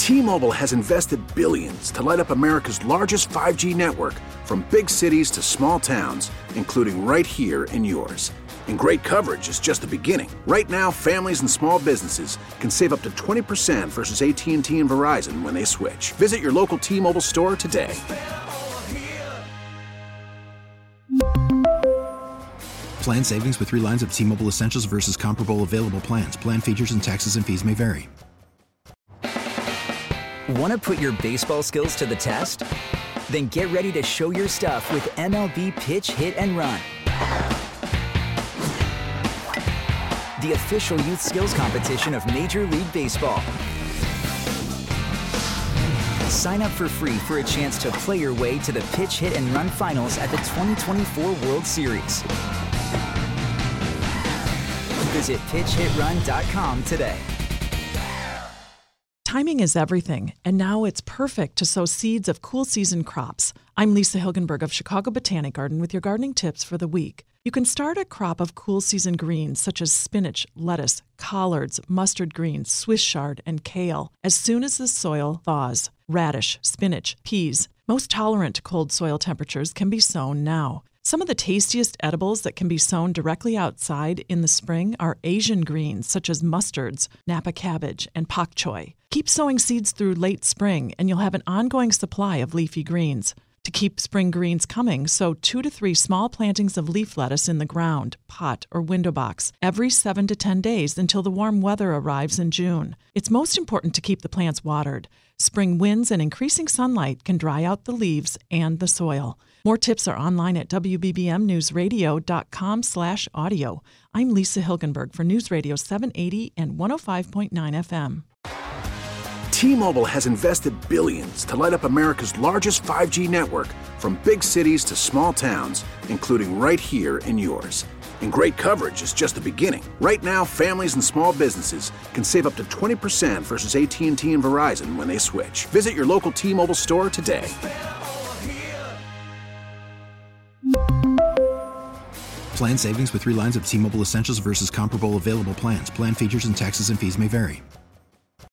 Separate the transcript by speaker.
Speaker 1: T-Mobile has invested billions to light up America's largest 5G network, from big cities to small towns, including right here in yours. And great coverage is just the beginning. Right now, families and small businesses can save up to 20% versus AT&T and Verizon when they switch. Visit your local T-Mobile store today.
Speaker 2: Plan savings with 3 lines of T-Mobile Essentials versus comparable available plans. Plan features and taxes and fees may vary.
Speaker 3: Want to put your baseball skills to the test? Then get ready to show your stuff with MLB Pitch, Hit, and Run, the official youth skills competition of Major League Baseball. Sign up for free for a chance to play your way to the Pitch, Hit, and Run finals at the 2024 World Series. Visit pitchhitrun.com today.
Speaker 4: Timing is everything, and now it's perfect to sow seeds of cool season crops. I'm Lisa Hilgenberg of Chicago Botanic Garden with your gardening tips for the week. You can start a crop of cool season greens such as spinach, lettuce, collards, mustard greens, Swiss chard, and kale as soon as the soil thaws. Radish, spinach, peas, most tolerant to cold soil temperatures, can be sown now. Some of the tastiest edibles that can be sown directly outside in the spring are Asian greens such as mustards, Napa cabbage, and pak choi. Keep sowing seeds through late spring and you'll have an ongoing supply of leafy greens. To keep spring greens coming, sow 2 to 3 small plantings of leaf lettuce in the ground, pot, or window box every 7 to 10 days until the warm weather arrives in June. It's most important to keep the plants watered. Spring winds and increasing sunlight can dry out the leaves and the soil. More tips are online at wbbmnewsradio.com/audio. I'm Lisa Hilgenberg for News Radio 780 and 105.9 FM.
Speaker 1: T-Mobile has invested billions to light up America's largest 5G network, from big cities to small towns, including right here in yours. And great coverage is just the beginning. Right now, families and small businesses can save up to 20% versus AT&T and Verizon when they switch. Visit your local T-Mobile store today.
Speaker 2: Plan savings with 3 lines of T-Mobile Essentials versus comparable available plans. Plan features and taxes and fees may vary.